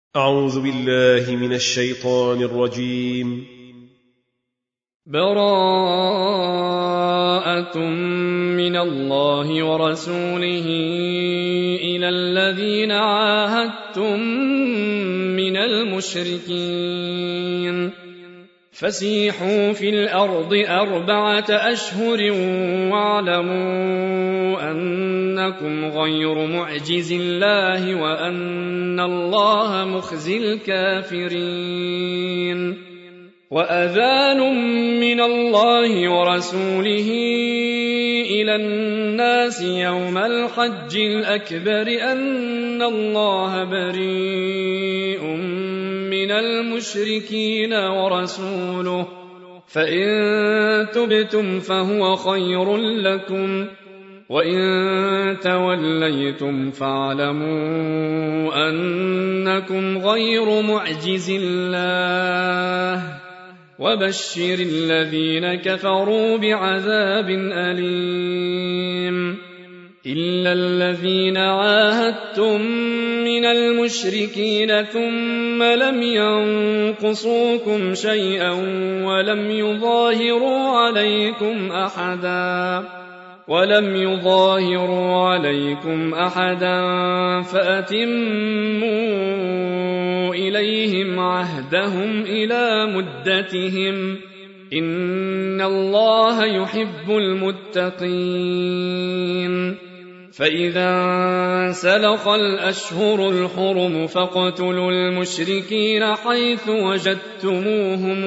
أعوذ بالله من الشيطان الرجيم. براءة من الله ورسوله إلى الذين عاهدتم من المشركين فسيحوا في الأرض 4 أشهر واعلموا أنكم غير معجز الله وأن الله مخزي الكافرين. وأذان من الله ورسوله إلى الناس يوم الحج الأكبر أن الله بريء من المشركين ورسوله فإن تبتم فهو خير لكم وإن توليتم فاعلموا أنكم غير معجز الله وبشر الذين كفروا بعذاب أليم. إلا الذين عاهدتم من المشركين ثم لم ينقصوكم شيئا ولم يظاهروا عليكم أحدا فأتموا إليهم عهدهم إلى مدتهم إن الله يحب المتقين. فإذا سلخ الأشهر الحرم فاقتلوا المشركين حيث وجدتموهم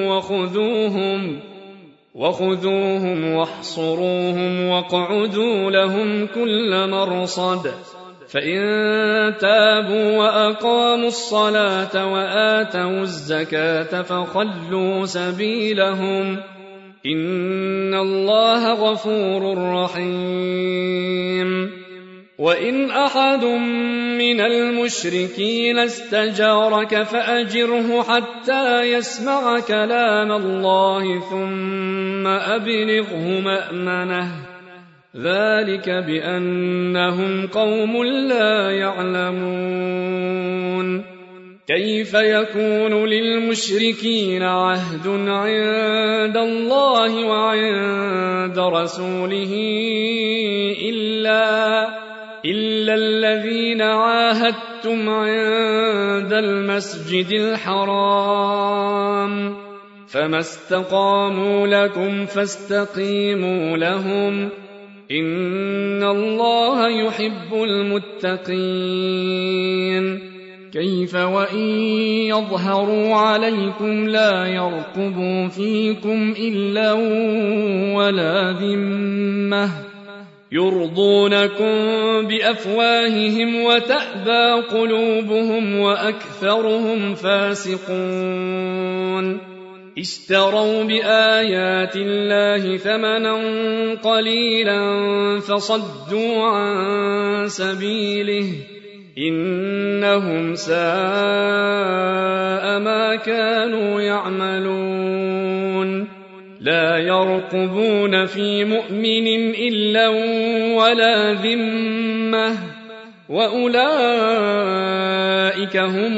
وخذوهم واحصروهم واقعدوا لهم كل مرصد فإن تابوا وأقاموا الصلاة وآتوا الزكاة فخلوا سبيلهم إن الله غفور رحيم. وإن أحد من المشركين استجارك فأجره حتى يسمع كلام الله ثم أبلغه مأمنه ذلك بأنهم قوم لا يعلمون. كيف يكون للمشركين عهد عند الله وعند رسوله إلا الذين عاهدتم عند المسجد الحرام فما استقاموا لكم فاستقيموا لهم إن الله يحب المتقين. كيف وإن يظهروا عليكم لا يرقبوا فيكم إلا ولا ذمة يرضونكم بأفواههم وتأبى قلوبهم وأكثرهم فاسقون. اشتروا بآيات الله ثمنا قليلا فصدوا عن سبيله إنهم ساء ما كانوا يعملون. لا يرقبون في مؤمن إلا ولا ذمة وأولئك هم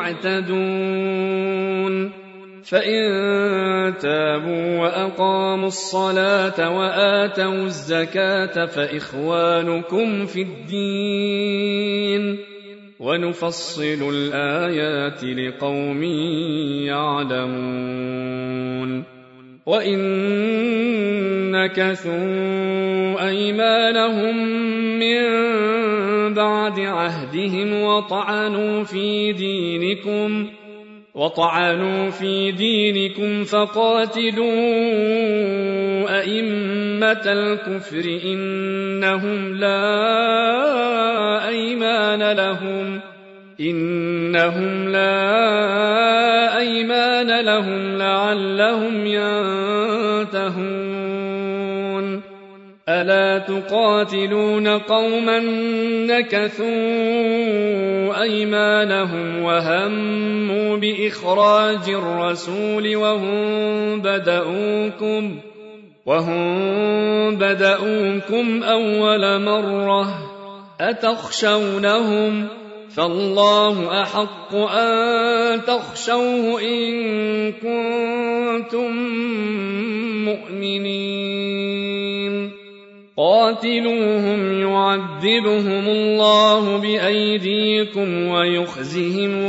المعتدون. فإن تابوا وأقاموا الصلاة وآتوا الزكاة فإخوانكم في الدين ونفصل الآيات لقوم يعلمون. وإن نكثوا أيمانهم من بعد عهدهم وطعنوا في دينكم فقاتلوا أئمة الكفر إنهم لا أيمان لهم لعلهم ينتهون. ألا تقاتلون قوما نكثوا أيمانهم وهموا بإخراج الرسول وهم بدؤوكم أول مرة أتخشونهم فالله أحق أن تخشوه إن كنتم مؤمنين قاتلوهم يعذبهم الله بأيديكم ويخزهم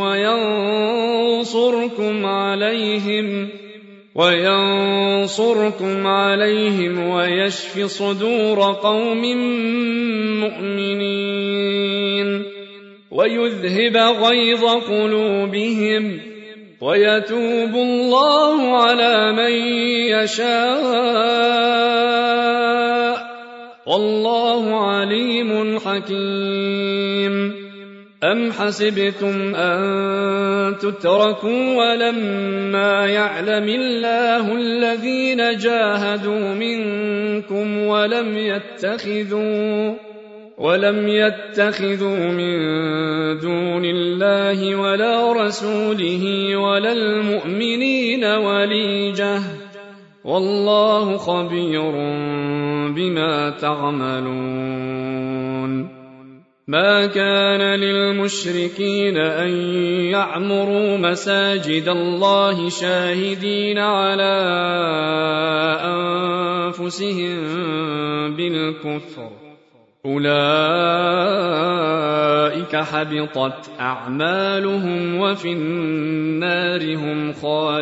وينصركم عليهم ويشف صدور قوم مؤمنين ويذهب غيظ قلوبهم ويتوب الله على من يشاء والله عليم حكيم أم حسبتم أن تتركوا ولما يعلم الله الذين جاهدوا منكم ولم يتخذوا من دون الله ولا رسوله ولا المؤمنين وليجة والله خبير بما تعملون ما كان للمشركين أن يعمروا مساجد الله شاهدين على أنفسهم بالكفر أولئك حبطت أعمالهم وفي النار هم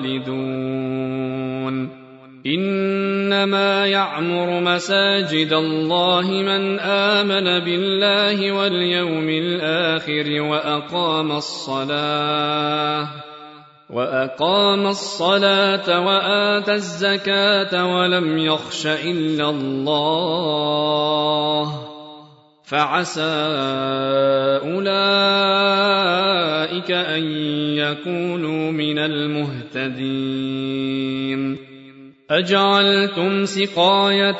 خالدون إنما يعمر مساجد الله من آمن بالله واليوم الآخر وأقام الصلاة وآتى الزكاة ولم يخش إلا الله فعسى أولئك أن يكونوا من المهتدين أجعلتم سقاية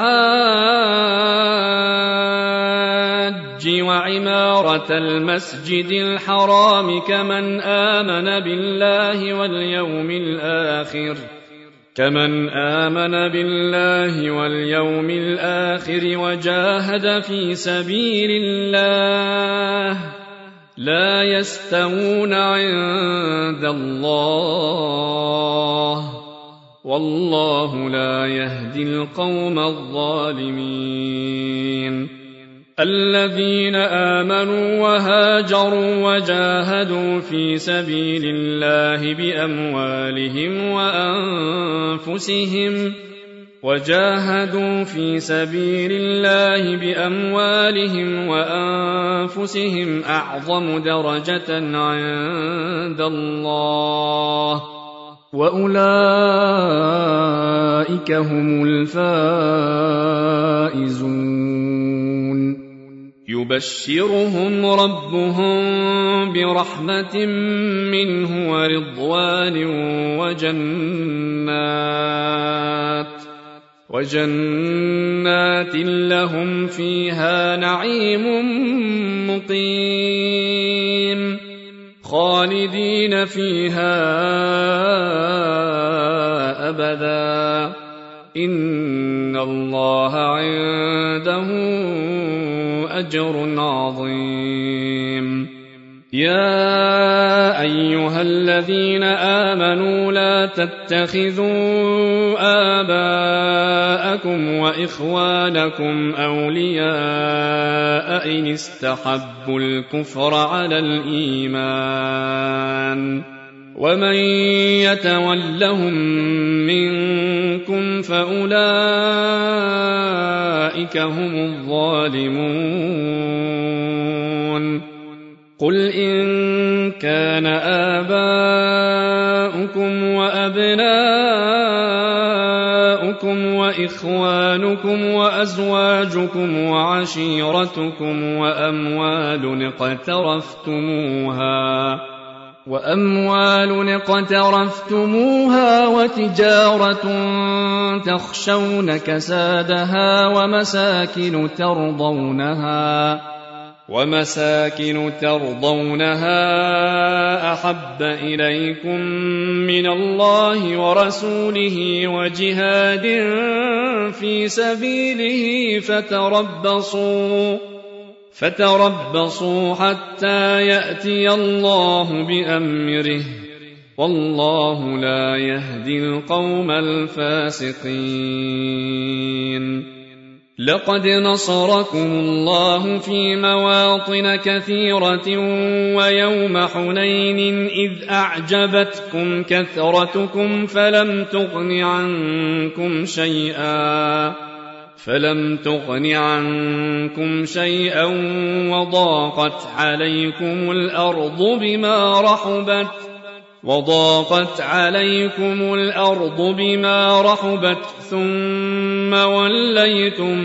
الحاج وعمارة المسجد الحرام كمن آمن بالله واليوم الآخر وجاهد في سبيل الله لا يستوون عند الله والله لا يهدي القوم الظالمين الذين آمنوا وهاجروا وجاهدوا في سبيل الله بأموالهم وأنفسهم أعظم درجة عند الله وأولئك هم الفائزون يبشرهم ربهم برحمة منه ورضوان وجنات لهم فيها نعيم مقيم خالدين فيها أبدا إن الله عنده أجر عظيم يا أيها الذين آمنوا لا تتخذوا آباءكم وإخوانكم أولياء إن استحبوا الكفر على الإيمان ومن يتولهم منكم فأولئك هم الظالمون قل إن كان آباؤكم وأبناؤكم وإخوانكم وأزواجكم وعشيرتكم وأموال اقترفتموها وتجارة تخشون كسادها ومساكن ترضونها أحب إليكم من الله ورسوله وجهاد في سبيله فتربصوا حتى يأتي الله بأمره والله لا يهدي القوم الفاسقين. لقد نصركم الله في مواطن كثيرة ويوم حنين إذ أعجبتكم كثرتكم فلم تغن عنكم شيئا وضاقت عليكم الأرض بما رحبت ثم وليتم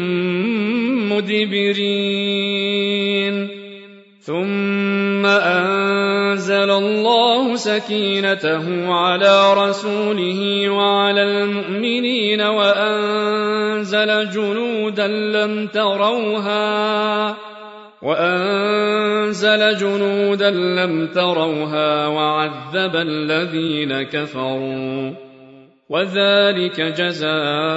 مدبرين. ثم أنزل الله سكينته على رسوله وعلى المؤمنين وأنزل جنودا لم تروها وعذب الذين كفروا وذلك جزاء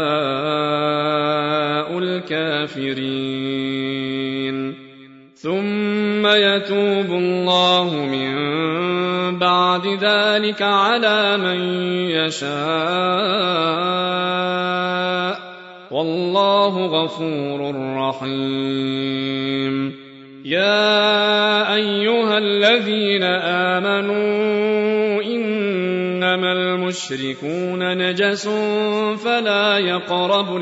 الكافرين. ثم يتوب الله من بعد ذلك على من يشاء والله غفور رحيم. يا أيها الذين آمنوا إنما المشركون نجس فلا يقربوا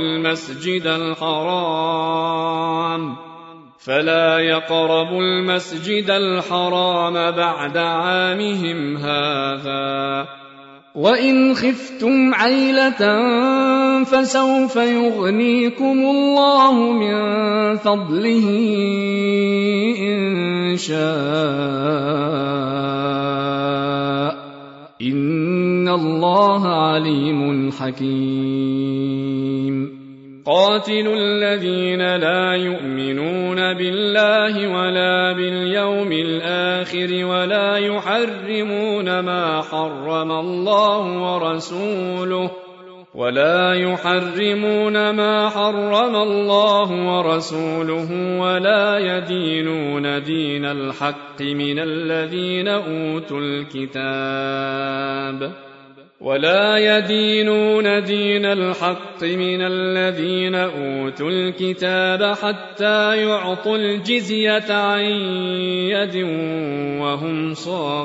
المسجد الحرام بعد عامهم هذا. وإن خفتم عيلة فسوف يغنيكم الله من فضله إن شاء إن الله عليم حكيم. قاتلوا الذين لا يؤمنون بالله ولا باليوم الآخر ولا يحرمون ما حرم الله ورسوله ولا يدينون دين الحق من الذين أوتوا الكتاب حتى يعطوا الجزية عن يد وهم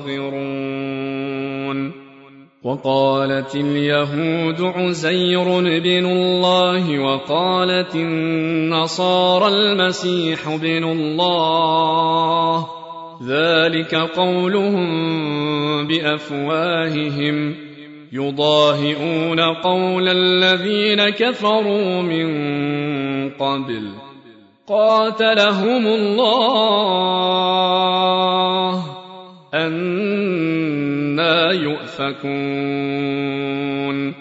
صاغرون. وقالت اليهود عزير بن الله وقالت النصارى المسيح بن الله ذلك قولهم بأفواههم يضاهئون قول الذين كفروا من قبل قاتلهم الله أنى يؤفكون.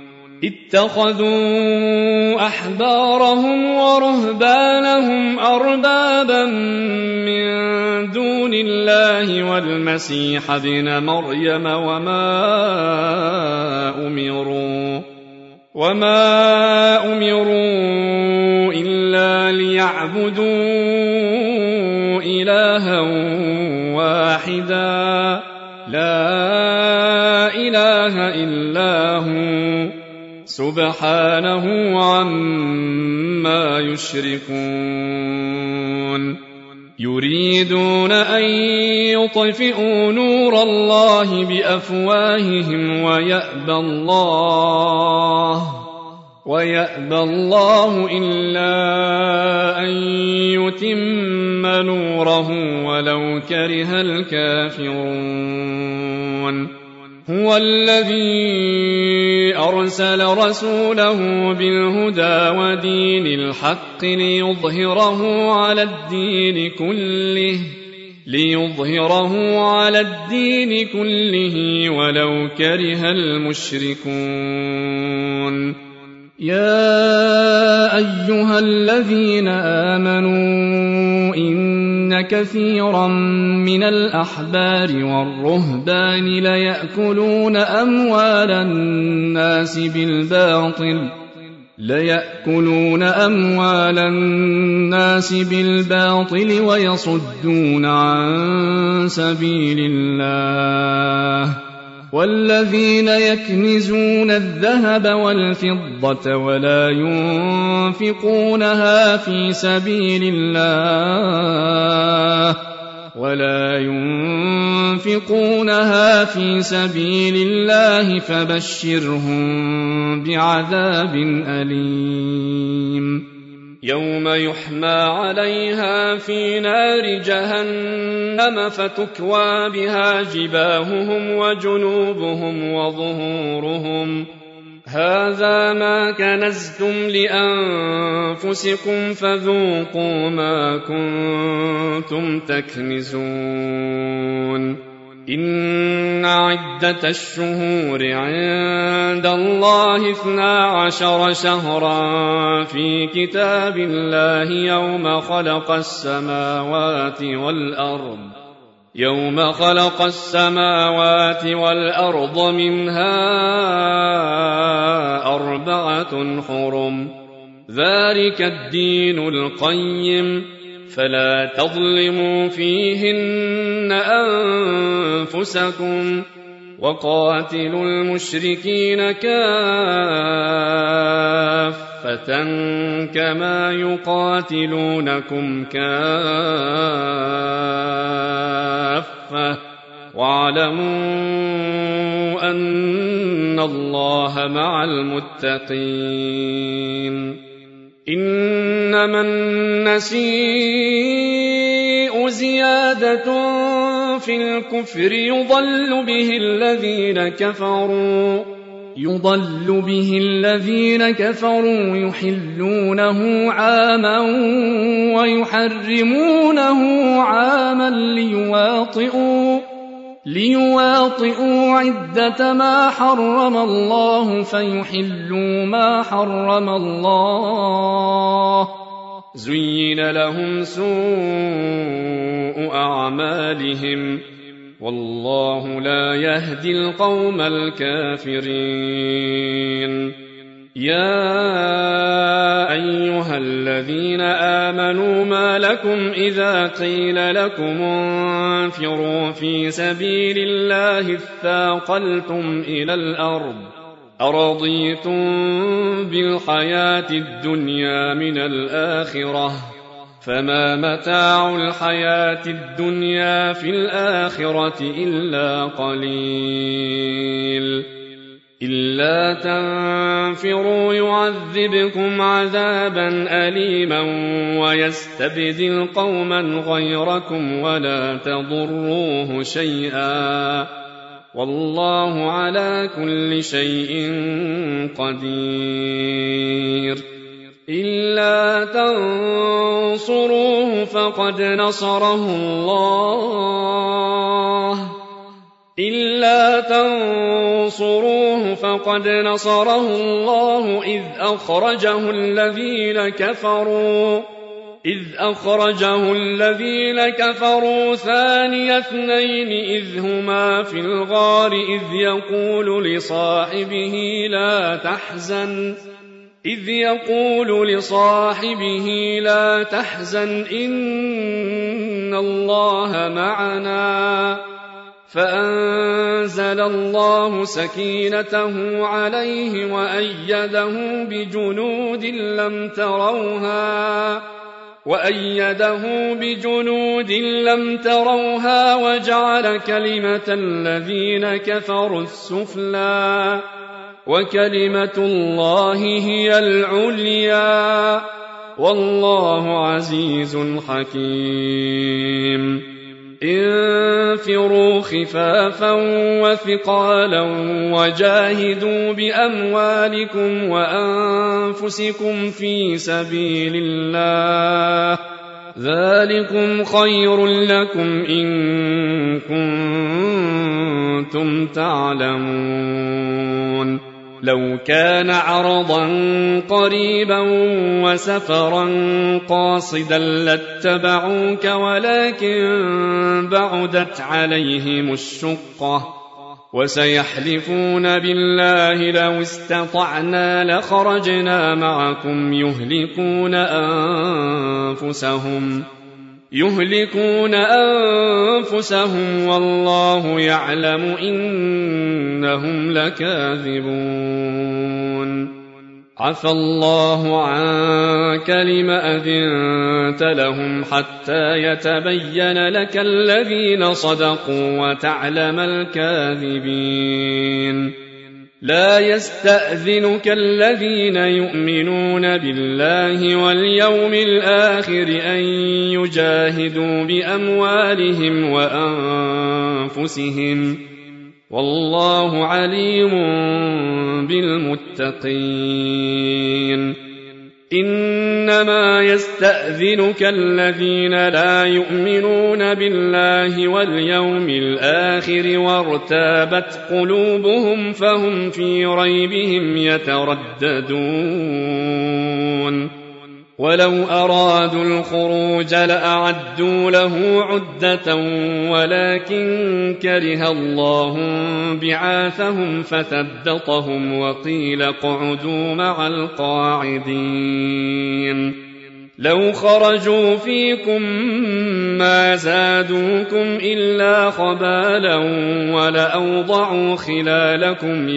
اتخذوا أحبارهم ورهبانهم أربابا من دون الله والمسيح ابن مريم وما أمروا إلا ليعبدوا إلها واحدا لا إله إلا هو سبحانه عما يشركون. يريدون أن يطفئوا نور الله بأفواههم ويأبى الله إلا أن يتم نوره ولو كره الكافرون. هو الذي أرسل رسوله بالهدى ودين الحق ليظهره على الدين كله ولو كره المشركون. يا أيها الذين آمنوا إن كثيرا من الأحبار والرهبان ليأكلون أموال الناس بالباطل ليأكلون أموال الناس بالباطل ويصدون عن سبيل الله والذين يكنزون الذهب والفضة ولا ينفقونها في سبيل الله فبشرهم بعذاب أليم يوم يحمى عليها في نار جهنم فتكوى بها جباههم وجنوبهم وظهورهم هذا ما كنزتم لأنفسكم فذوقوا ما كنتم تكنزون إن عدة الشهور عند الله 12 شهرا في كتاب الله يوم خلق السماوات والأرض منها 4 حرم ذلك الدين القيم فلا تظلموا فيهن أنفسكم وقاتلوا المشركين كافة كما يقاتلونكم كافة واعلموا أن الله مع المتقين إنما النسيء زيادة في الكفر يضل به الذين كفروا يحلونه عاما ويحرمونه عاما ليواطئوا عدة ما حرم الله فيحلوا ما حرم الله زين لهم سوء أعمالهم والله لا يهدي القوم الكافرين يا أيها الذين آمنوا ما لكم إذا قيل لكم انفروا في سبيل الله اثاقلتم إلى الأرض أرضيتم بالحياة الدنيا من الآخرة فما متاع الحياة الدنيا في الآخرة إلا قليل إلا تنفروا يعذبكم عذابا أليما ويستبدل قوما غيركم ولا تضروه شيئا والله على كل شيء قدير إلا تنصروه فقد نصره الله إذ أخرجه الذين كفروا ثاني اثنين إذ هما في الغار إذ يقول لصاحبه لا تحزن إن الله معنا فأنزل الله سكينته عليه وأيده بجنود لم تروها وجعل كلمة الذين كفروا السفلى وكلمة الله هي العليا والله عزيز حكيم انفروا خفافا وثقالا وجاهدوا بأموالكم وأنفسكم في سبيل الله ذلكم خير لكم إن كنتم تعلمون لو كان عرضا قريبا وسفرا قاصدا لاتبعوك ولكن بعدت عليهم الشقة وسيحلفون بالله لو استطعنا لخرجنا معكم يهلكون أنفسهم والله يعلم إنهم لكاذبون. عفى الله عنك لم أذنت لهم حتى يتبين لك الذين صدقوا وتعلم الكاذبين. لا يستأذنك الذين يؤمنون بالله واليوم الآخر أن يجاهدوا بأموالهم وأنفسهم والله عليم بالمتقين. إنما يستأذنك الذين لا يؤمنون بالله واليوم الآخر وارتابت قلوبهم فهم في ريبهم يترددون. ولو أرادوا الخروج لأعدوا له عدة ولكن كره الله بعاثهم فثبطهم وقيل اقعدوا مع القاعدين. لو خرجوا فيكم ما زادوكم إلا خبالا ولأوضعوا خلالكم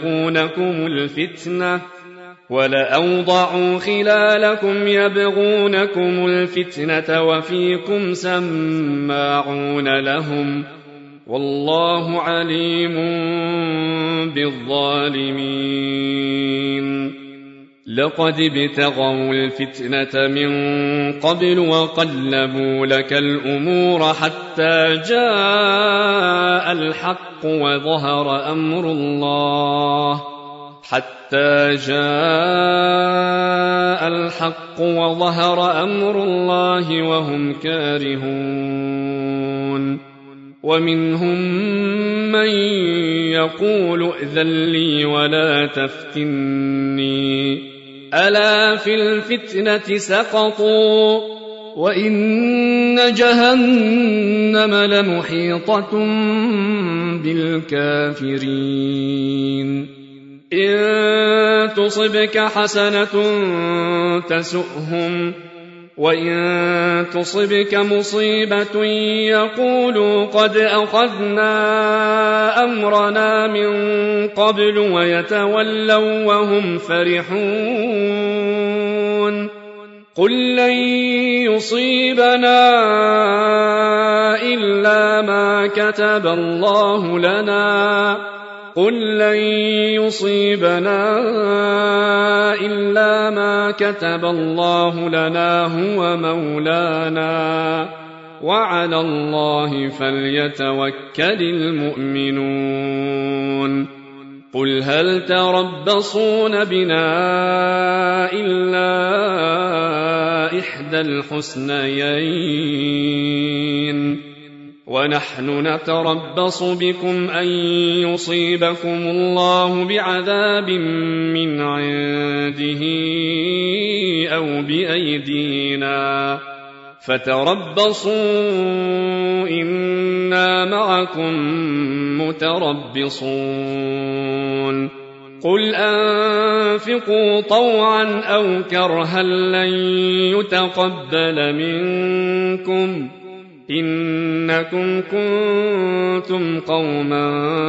يبغونكم الفتنة وفيكم سماعون لهم والله عليم بالظالمين. لقد ابتغوا الفتنة من قبل وقلبوا لك الأمور حتى جاء الحق وظهر أمر الله وهم كارهون. ومنهم من يقول ائذن لي ولا تفتني ألا في الفتنة سقطوا وإن جهنم لمحيطة بالكافرين. إن تصبك حسنة تسؤهم وإن تصبك مصيبة يقولوا قد أخذنا أمرنا من قبل ويتولوا وهم فرحون. قل لن يصيبنا إلا ما كتب الله لنا هو مولانا وعلى الله فليتوكل المؤمنون. قل هل تربصون بنا إلا إحدى الحسنيين ونحن نتربص بكم أن يصيبكم الله بعذاب من عنده أو بأيدينا فتربصوا إنا معكم متربصون. قل أنفقوا طوعا أو كرها لن يتقبل منكم إنكم كنتم قوما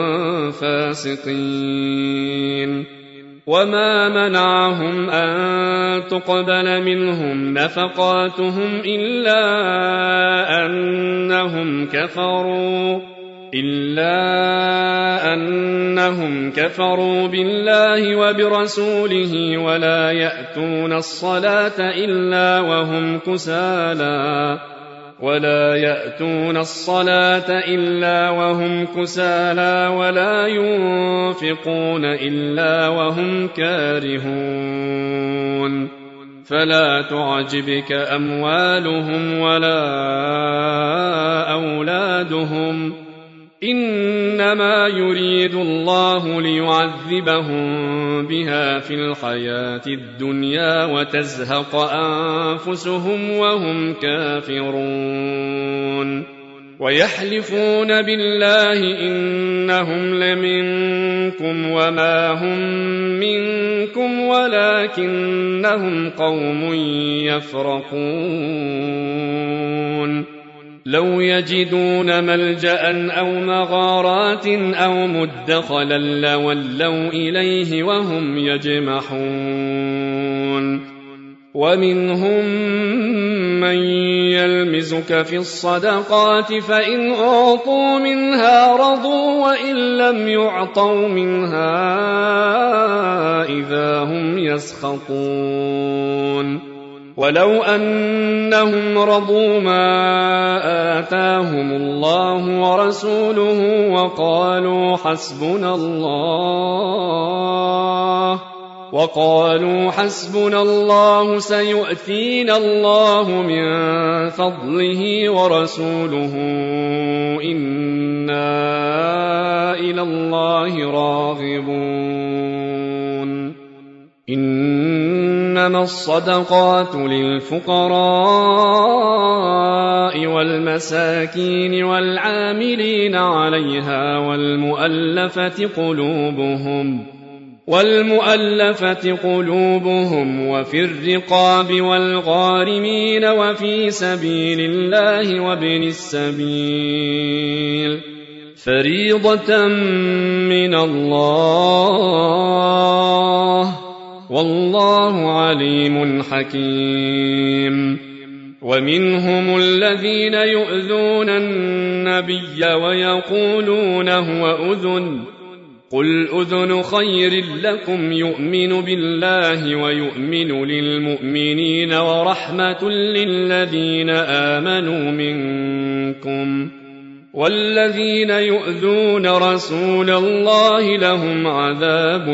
فاسقين. وما منعهم أن تقبل منهم نفقاتهم إلا أنهم كفروا بالله وبرسوله ولا يأتون الصلاة إلا وهم كسالى ولا ينفقون إلا وهم كارهون. فلا تعجبك أموالهم ولا أولادهم إنما يريد الله ليعذبهم بها في الحياة الدنيا وتزهق أنفسهم وهم كافرون. ويحلفون بالله إنهم لمنكم وما هم منكم ولكنهم قوم يفرقون لو يجدون ملجأ أو مغارات أو مدخلا لولوا إليه وهم يجمحون ومنهم من يلمزك في الصدقات فإن أعطوا منها رضوا وإن لم يعطوا منها إذا هم يسخطون ولو أنهم رضوا ما آتاهم الله ورسوله وقالوا حسبنا الله سيؤتينا الله من فضله ورسوله إنا إلى الله راغبون إنما الصدقات للفقراء والمساكين والعاملين عليها والمؤلفة قلوبهم وفي الرقاب والغارمين وفي سبيل الله وابن السبيل فريضة من الله والله عليم حكيم ومنهم الذين يؤذون النبي ويقولون هو أذن قل أذن خير لكم يؤمن بالله ويؤمن للمؤمنين ورحمة للذين آمنوا منكم والذين يؤذون رسول الله لهم عذاب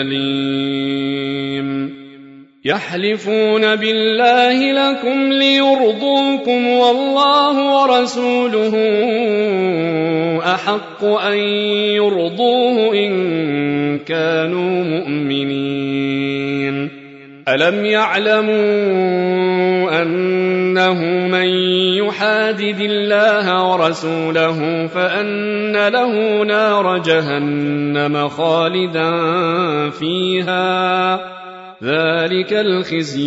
أليم يحلفون بالله لكم ليرضوكم والله ورسوله أحق أن يرضوه إن كانوا مؤمنين ألم يعلموا أنه من يحادد الله ورسوله فأن له نار جهنم خالدا فيها ذلك الخزي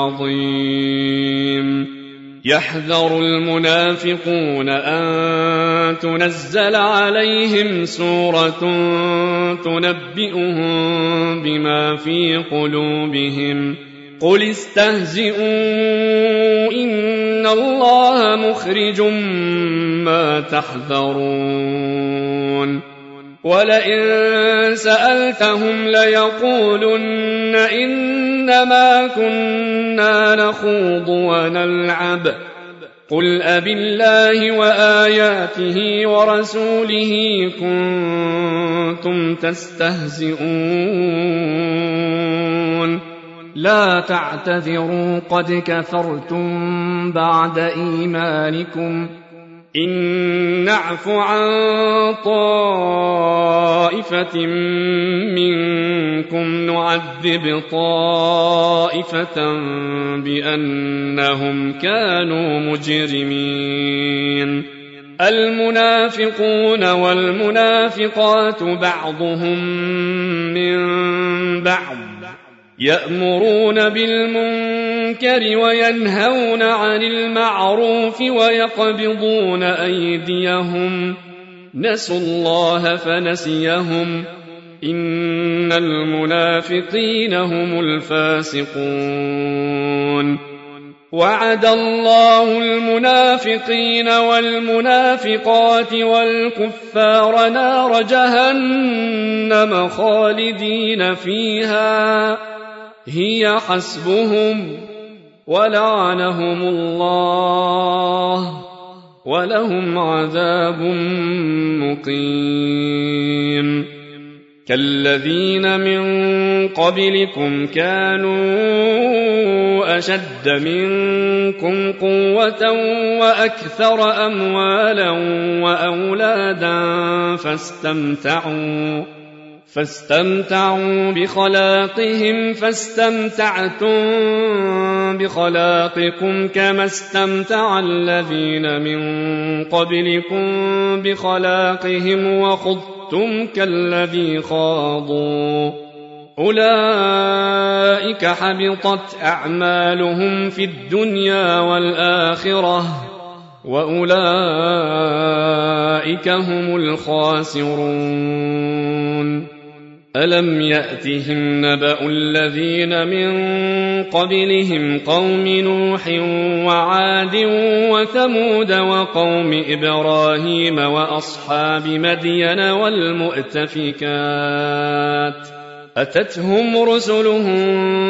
العظيم يحذر المنافقون أن تنزل عليهم سورة تنبئهم بما في قلوبهم قل استهزئوا إن الله مخرج ما تحذرون ولئن سألتهم ليقولن إنما كنا نخوض ونلعب قل أبالله وآياته ورسوله كنتم تستهزئون لا تعتذروا قد كفرتم بعد إيمانكم إن نعف عن طائفة منكم نعذب طائفة بأنهم كانوا مجرمين المنافقون والمنافقات بعضهم من بعض يأمرون بالمنكر وينهون عن المعروف ويقبضون أيديهم نسوا الله فنسيهم إن المنافقين هم الفاسقون وعد الله المنافقين والمنافقات والكفار نار جهنم خالدين فيها هي حسبهم ولعنهم الله ولهم عذاب مقيم كالذين من قبلكم كانوا أشد منكم قوة وأكثر أموالا وأولادا فاستمتعوا بخلاقهم فاستمتعتم بخلاقكم كما استمتع الذين من قبلكم بخلاقهم وخضتم كالذي خاضوا أولئك حبطت أعمالهم في الدنيا والآخرة وأولئك هم الخاسرون. ألم يأتهم نبأ الذين من قبلهم قوم نوح وعاد وثمود وقوم إبراهيم وأصحاب مدين والمؤتفكات أتتهم رسلهم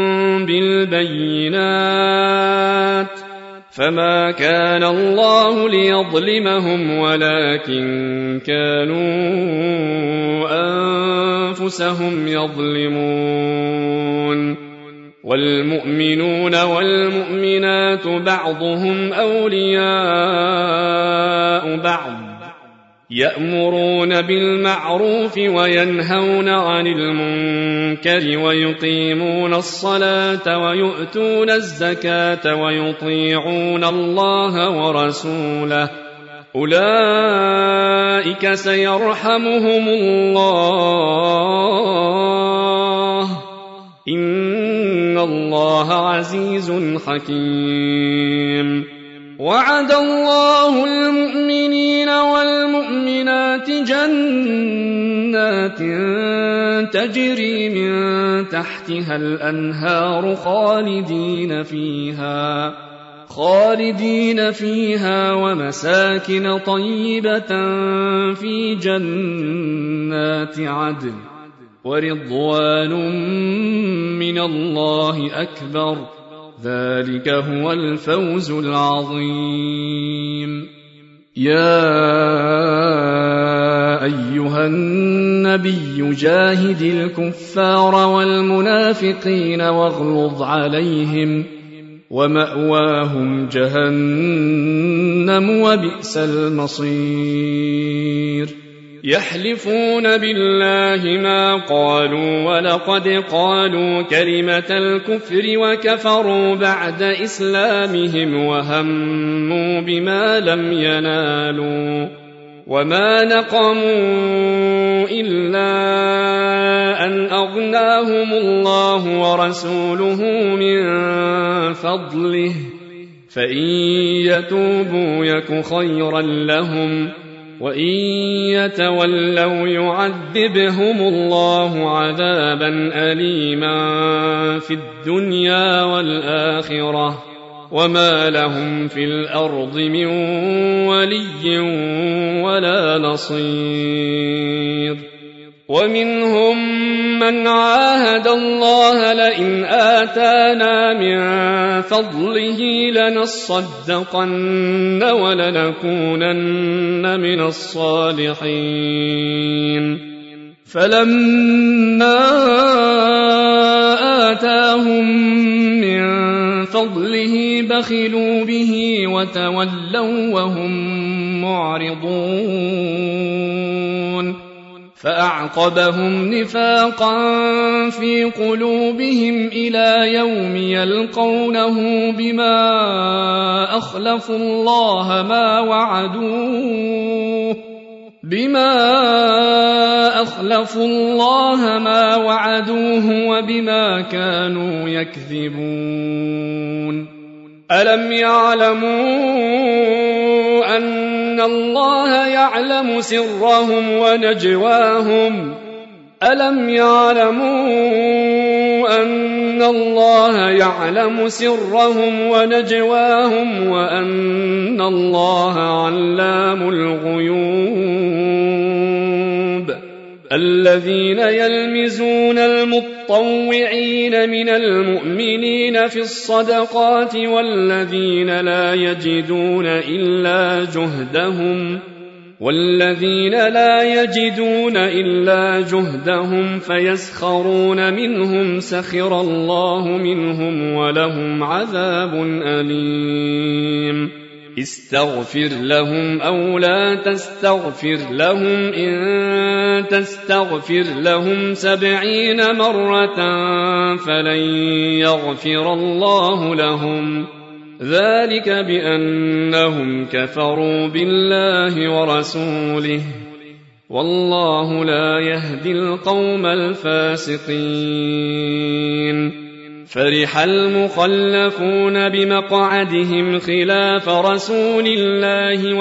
بالبينات فما كان الله ليظلمهم ولكن كانوا أنفسهم يظلمون. والمؤمنون والمؤمنات بعضهم أولياء بعض يأمرون بالمعروف وينهون عن المنكر ويقيمون الصلاة ويؤتون الزكاة ويطيعون الله ورسوله أولئك سيرحمهم الله إن الله عزيز حكيم. وعد الله المؤمنين والمؤمنات جنات تجري من تحتها الأنهار خالدين فيها ومساكن طيبة في جنات عدن ورضوان من الله أكبر ذلك هو الفوز العظيم. يا أيها النبي جاهد الكفار والمنافقين واغلظ عليهم ومأواهم جهنم وبئس المصير. يحلفون بالله ما قالوا ولقد قالوا كلمة الكفر وكفروا بعد إسلامهم وهموا بما لم ينالوا وما نقموا إلا أن أغناهم الله ورسوله من فضله فإن يتوبوا يك خيرا لهم وإن يتولوا يعذبهم الله عذابا أليما في الدنيا والآخرة وما لهم في الأرض من ولي ولا نصير. ومنهم من عاهد الله لئن آتانا من فضله لنصدقن ولنكونن من الصالحين فلما آتاهم من فضله بخلوا به وتولوا وهم معرضون فأعقبهم نفاقا في قلوبهم إلى يوم يلقونه بما أخلفوا الله ما وعدوه وبما كانوا يكذبون. ألم يعلموا أن الله يعلم سرهم ونجواهم وأن الله علام الغيوب. الذين يلمزون المطوعين من المؤمنين في الصدقات والذين لا يجدون إلا جهدهم فيسخرون منهم سخر الله منهم ولهم عذاب أليم. استغفر لهم أو لا تستغفر لهم إن تستغفر لهم 70 مرة فلن يغفر الله لهم ذلك بأنهم كفروا بالله ورسوله والله لا يهدي القوم الفاسقين. فرح المخلفون بمقعدهم خلاف رسول الله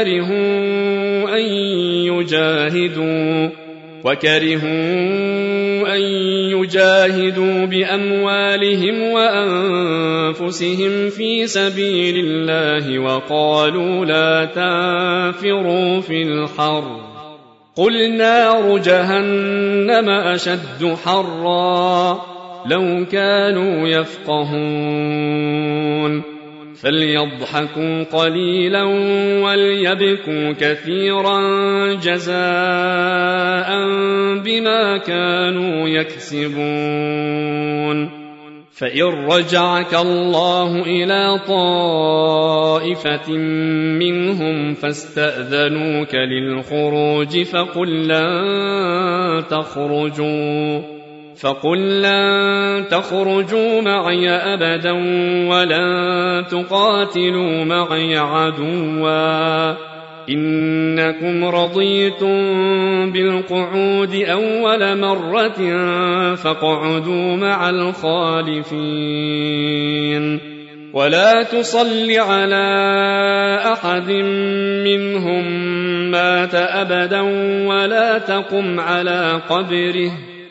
وكرهوا أن يجاهدوا بأموالهم وأنفسهم في سبيل الله وقالوا لا تنفروا في الحر قل نار جهنم أشد حرا لو كانوا يفقهون فليضحكوا قليلا وليبكوا كثيرا جزاء بما كانوا يكسبون. فإن رجعك الله إلى طائفة منهم فاستأذنوك للخروج فقل لن تخرجوا معي أبدا ولن تقاتلوا معي عدوا إنكم رضيتم بالقعود أول مرة فاقعدوا مع الخالفين ولا تصل على أحد منهم مات أبدا ولا تقم على قبره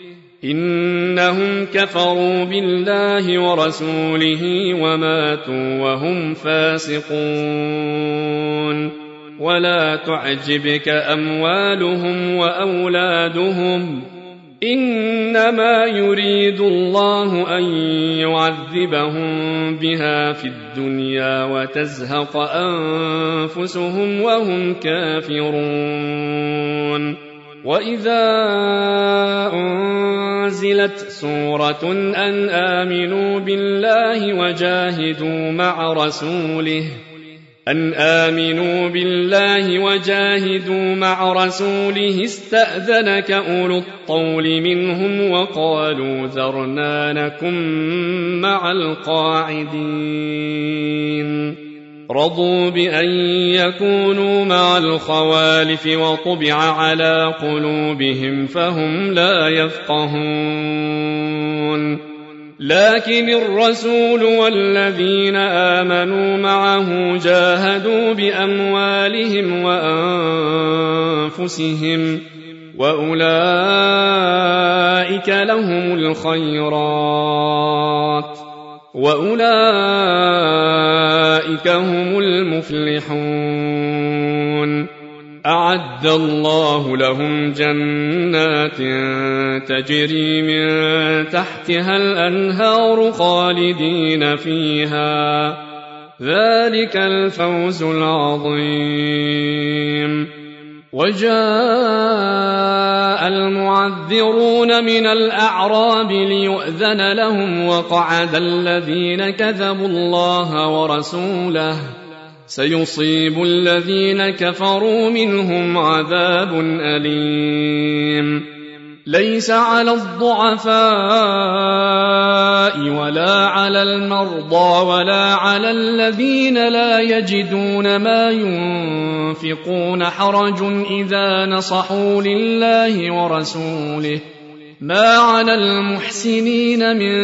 إنهم كفروا بالله ورسوله وماتوا وهم فاسقون. ولا تعجبك أموالهم وأولادهم إنما يريد الله أن يعذبهم بها في الدنيا وتزهق أنفسهم وهم كافرون. وإذا أنزلت سورة أن آمنوا بالله وجاهدوا مع رسوله استأذنك أولو الطول منهم وقالوا ذرنا نكن مع القاعدين رضوا بأن يكونوا مع الخوالف وطبع على قلوبهم فهم لا يفقهون. لكن الرسول والذين آمنوا معه جاهدوا بأموالهم وأنفسهم وأولئك لهم الخيرات وأولئك هم المفلحون. أعد الله لهم جنات تجري من تحتها الأنهار خالدين فيها ذلك الفوز العظيم. وجاء المعذرون من الأعراب ليؤذن لهم وقعد الذين كذبوا الله ورسوله سيصيب الذين كفروا منهم عذاب أليم. ليس على الضعفاء ولا على المرضى ولا على الذين لا يجدون ما ينفقون حرج إذا نصحوا لله ورسوله ما على المحسنين من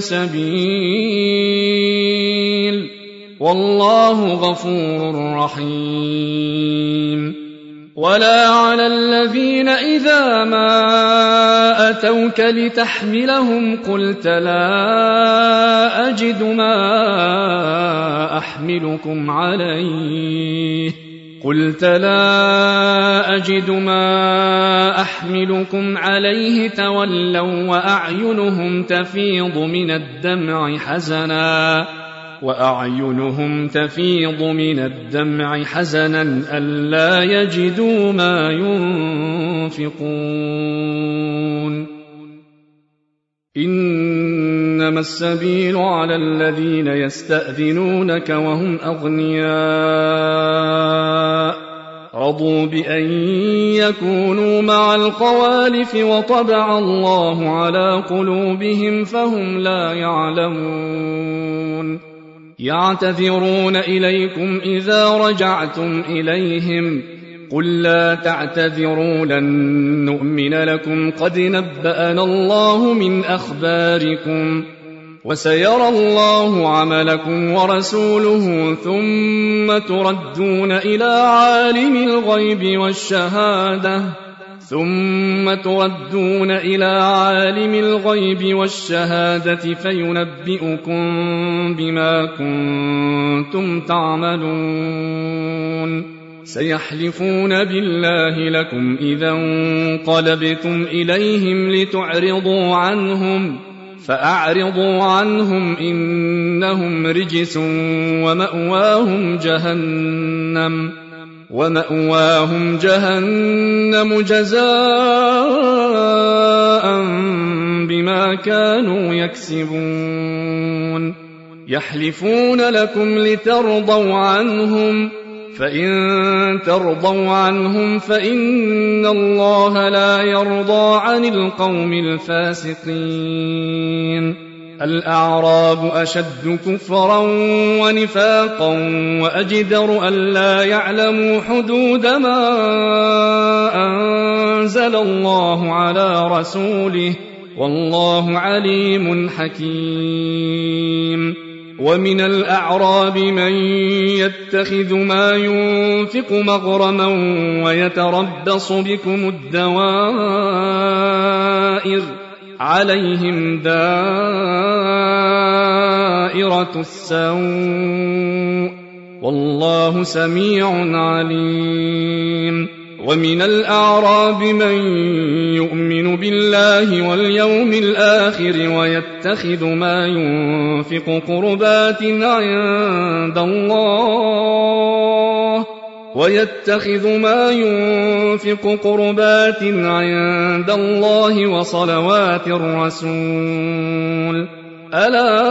سبيل والله غفور رحيم. ولا على الذين إذا ما أتوك لتحملهم قلت لا أجد ما أحملكم عليه تولوا وأعينهم تفيض من الدمع حزنا ألا يجدوا ما ينفقون. إن إنما السبيل على الذين يستأذنونك وهم أغنياء رضوا بأن يكونوا مع الخوالف وطبع الله على قلوبهم فهم لا يعلمون يعتذرون إليكم إذا رجعتم إليهم قل لا تعتذروا لن نؤمن لكم قد نبأنا الله من أخباركم وسيرى الله عملكم ورسوله ثم تردون إلى عالم الغيب والشهادة فينبئكم بما كنتم تعملون سيحلفون بالله لكم إذا انقلبتم إليهم لتعرضوا عنهم فأعرضوا عنهم إنهم رجس ومأواهم جهنم جزاء بما كانوا يكسبون يحلفون لكم لترضوا عنهم فإن ترضوا عنهم فإن الله لا يرضى عن القوم الفاسقين الأعراب أشد كفرا ونفاقا وأجدر ألا يعلموا حدود ما أنزل الله على رسوله والله عليم حكيم ومن الأعراب من يتخذ ما ينفق مغرما ويتربص بكم الدوائر عليهم دائرة السوء والله سميع عليم ومن الأعراب من يؤمن بالله واليوم الآخر ويتخذ ما ينفق قربات عند الله وصلوات الرسول ألا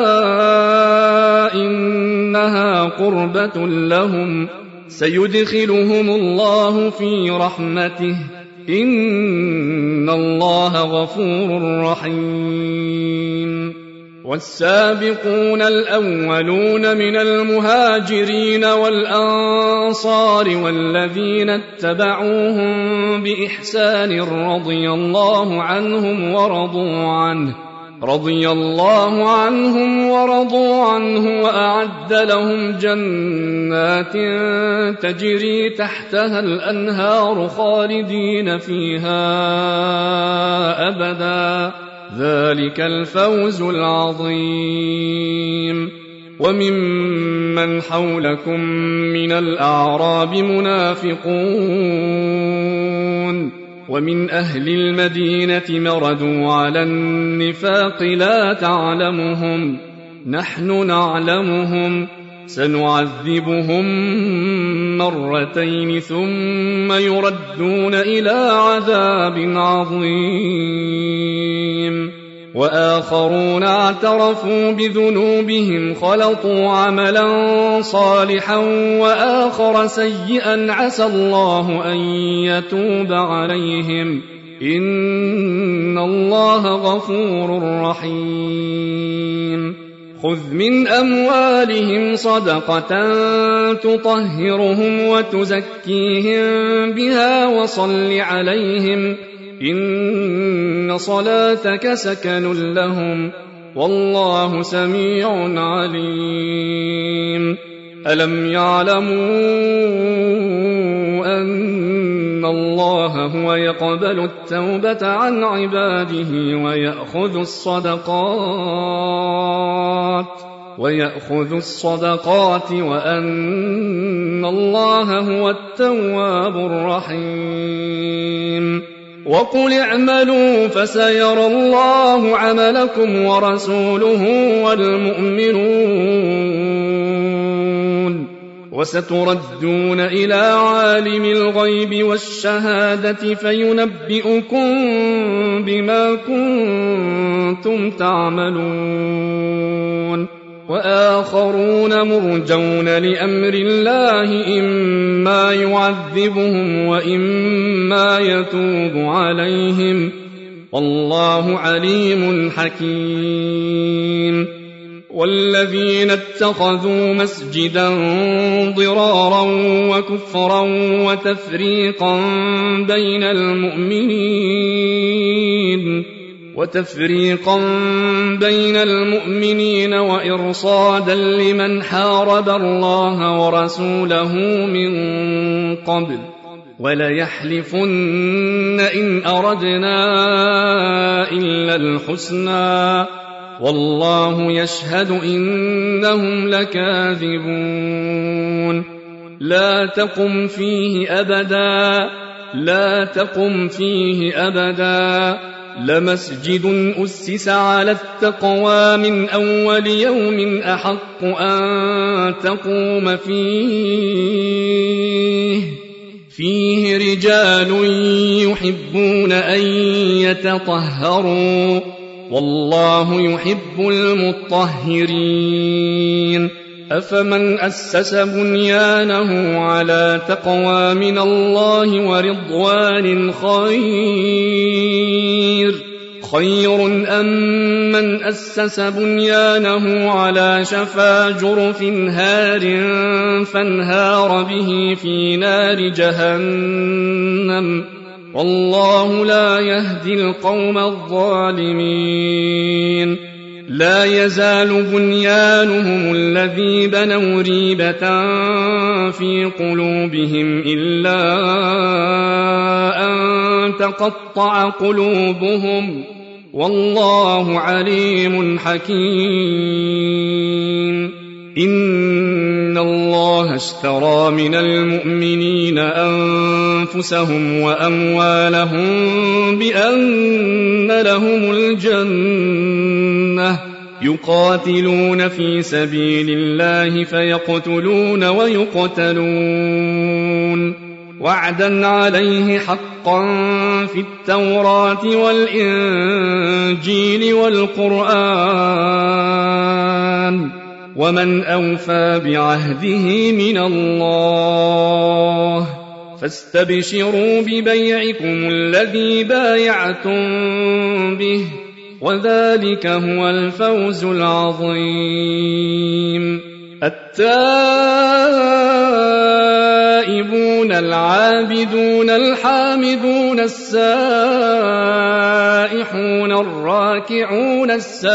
إنها قربة لهم سيدخلهم الله في رحمته إن الله غفور رحيم والسابقون الأولون من المهاجرين والأنصار والذين اتبعوهم بإحسان رضي الله عنهم ورضوا عنه وأعد لهم جنات تجري تحتها الأنهار خالدين فيها أبدا ذلك الفوز العظيم وممن حولكم من الأعراب منافقون ومن أهل المدينة مردوا على النفاق لا تعلمهم نحن نعلمهم سنعذبهم مرتين ثم يردون إلى عذاب عظيم وآخرون اعترفوا بذنوبهم خلطوا عملا صالحا وآخر سيئا عسى الله أن يتوب عليهم إن الله غفور رحيم خذ من أموالهم صدقة تطهرهم وتزكيهم بها وصل عليهم إن صلاتك سكن لهم والله سميع عليم ألم يعلموا أن الله هو يقبل التوبة عن عباده ويأخذ الصدقات وأن الله هو التواب الرحيم وقل اعملوا فسيرى الله عملكم ورسوله والمؤمنون وستردون إلى عالم الغيب والشهادة فينبئكم بما كنتم تعملون وآخرون مرجون لأمر الله إما يعذبهم وإما يتوب عليهم والله عليم حكيم والذين اتخذوا مسجدا ضرارا وكفرا وتفريقا بين المؤمنين وإرصادا لمن حارب الله ورسوله من قبل وليحلفن إن أردنا إلا الحسنى والله يشهد إنهم لكاذبون لا تقم فيه أبدا لمسجد أسس على التقوى من أول يوم أحق أن تقوم فيه رجال يحبون أن يتطهروا والله يحب المطهرين أفمن أسس بنيانه على تقوى من الله ورضوان خير أم من أسس بنيانه على شفا جرف هار فانهار به في نار جهنم والله لا يهدي القوم الظالمين لا يزال بنيانهم الذي بنوا ريبة في قلوبهم إلا أن تقطع قلوبهم والله عليم حكيم إن الله اشترى من المؤمنين أنفسهم وأموالهم بأن لهم الجنة يقاتلون في سبيل الله فيقتلون ويقتلون وعدا عليه حقا في التوراة والإنجيل والقرآن ومن أوفى بعهده من الله فاستبشروا ببيعكم الذي بايعتم به وذلك هو الفوز العظيم التائبون العابدون الحامدون السائحون الراكعون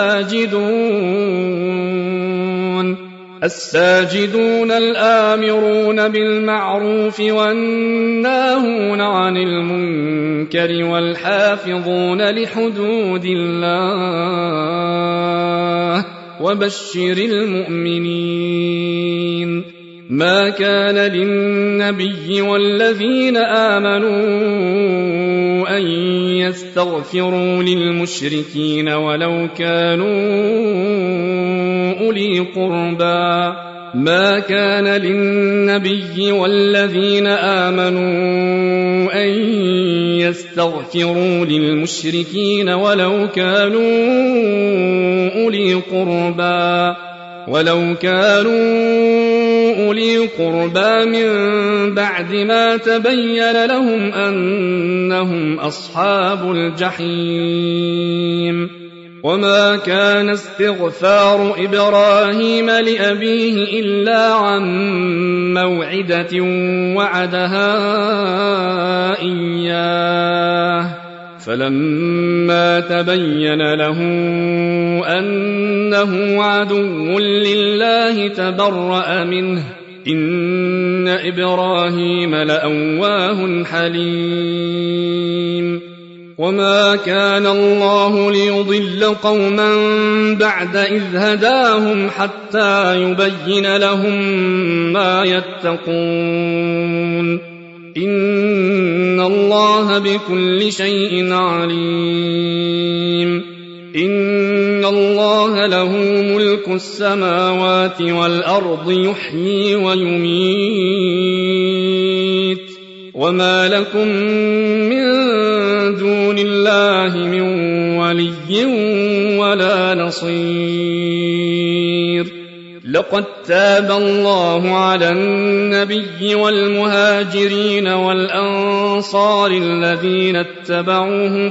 الساجدون الآمرون بالمعروف والناهون عن المنكر والحافظون لحدود الله وبشر المؤمنين ما كان للنبي والذين آمنوا أن يستغفروا للمشركين ولو كانوا أولي قربى ما كان للنبي والذين آمنوا أن يستغفروا للمشركين ولو كانوا أولي قربى من بعد ما تبين لهم أنهم أصحاب الجحيم وما كان استغفار إبراهيم لأبيه إلا عن موعدة وعدها إياه فلما تبين له أنه عدو لله تبرأ منه إن إبراهيم لأواه حليم وما كان الله ليضل قوما بعد إذ هداهم حتى يبين لهم ما يتقون إن الله بكل شيء عليم إن الله له ملك ملك السماوات والأرض يحيي ويميت وما لكم من دون الله من ولي ولا نصير. لقد تاب الله على النبي والمهاجرين والأنصار الذين اتبعوه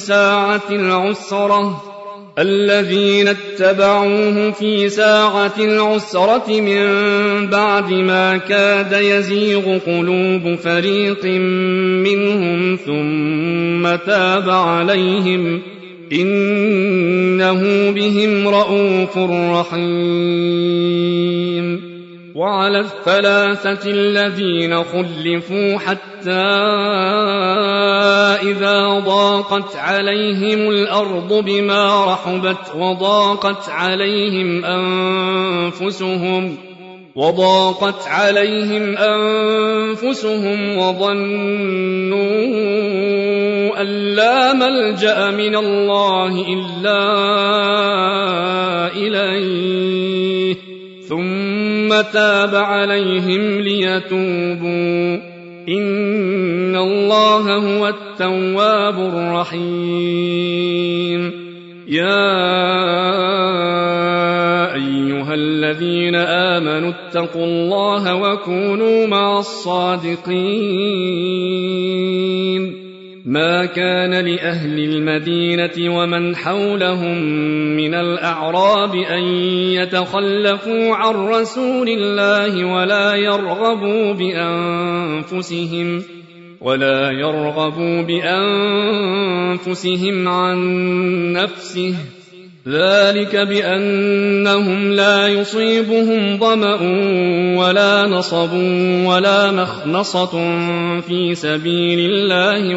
في ساعة العسرة من بعد ما كاد يزيغ قلوب فريق منهم ثم تاب عليهم إنه بهم رءوف رحيم. وعلى الثلاثة الذين خلفوا حتى إذا ضاقت عليهم الأرض بما رحبت وضاقت عليهم أنفسهم وظنوا أن لا ملجأ من الله إلا إليه ثم تاب عليهم ليتوبوا إن الله هو التواب الرحيم. يا أيها الذين آمنوا اتقوا الله وكونوا مع الصادقين. ما كان لأهل المدينة ومن حولهم من الأعراب أن يتخلفوا عن رسول الله ولا يرغبوا بأنفسهم عن نفسه، ذلك بأنهم لا يصيبهم ظمأ ولا نصب ولا مخنصة في سبيل الله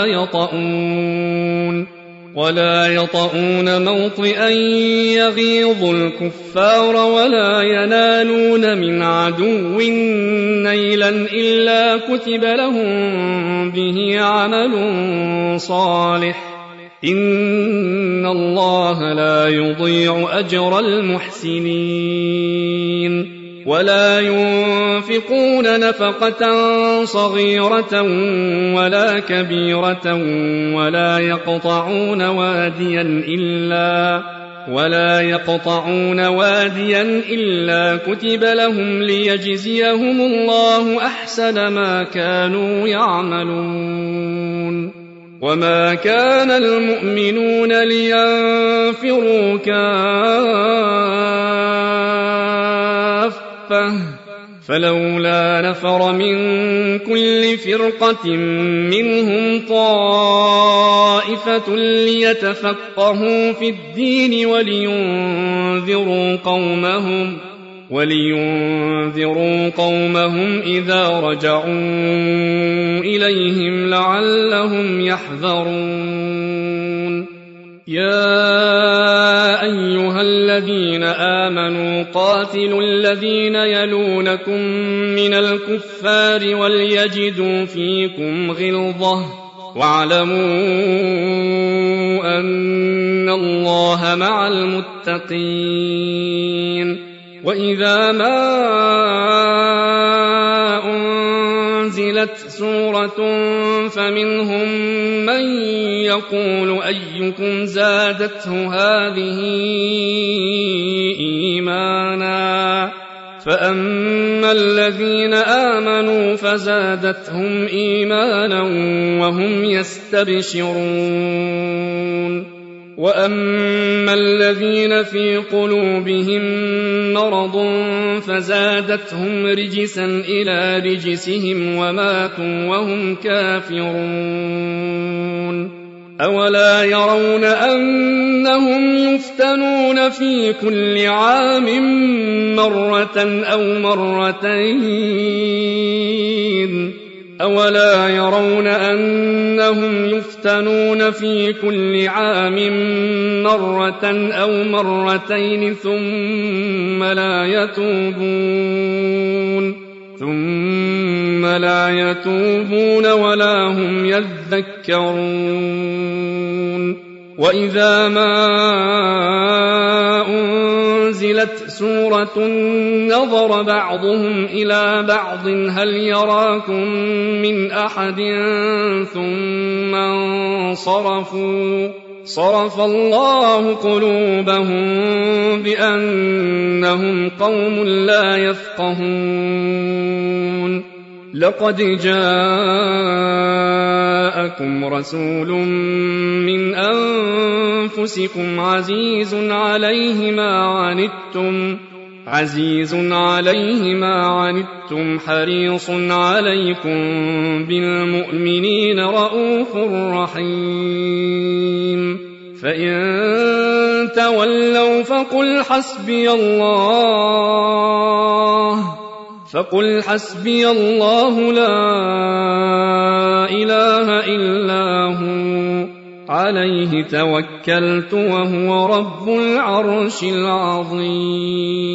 ولا يطؤون موطئا يغيظ الكفار ولا ينالون من عدو نيلا إلا كتب لهم به عمل صالح إن الله لا يضيع أجر المحسنين. ولا ينفقون نفقة صغيرة ولا كبيرة ولا يقطعون واديا إلا كتب لهم ليجزيهم الله أحسن ما كانوا يعملون. وما كان المؤمنون لينفروا كافة فلولا نفر من كل فرقة منهم طائفة ليتفقهوا في الدين ولينذروا قومهم إذا رجعوا إليهم لعلهم يحذرون. يا أيها الذين آمنوا قاتلوا الذين يلونكم من الكفار وليجدوا فيكم غلظة واعلموا أن الله مع المتقين. وإذا ما أنزلت سورة فمنهم من يقول أيكم زادته هذه إيمانا فأما الذين آمنوا فزادتهم إيمانا وهم يستبشرون. وأما الذين في قلوبهم مرض فزادتهم رجسا إلى رجسهم وماتوا وهم كافرون. أولا يرون أنهم يفتنون في كل عام مرة أو مرتين أولا يرون أنهم يفتنون في كل عام مرة أو مرتين ثم لا يتوبون ولا هم يذكرون. وإذا ما أنزلت أنزلت سورة نظر بعضهم إلى بعض هل يراكم من أحد ثم انصرفوا صرف الله قلوبهم بأنهم قوم لا يفقهون لقد جاءكم رسول من أنفسكم عزيز عليه ما عنتم حريص عليكم بالمؤمنين رءوف رحيم فإن تولوا فقل حسبي الله لا إله إلا هو عليه توكلت وهو رب العرش العظيم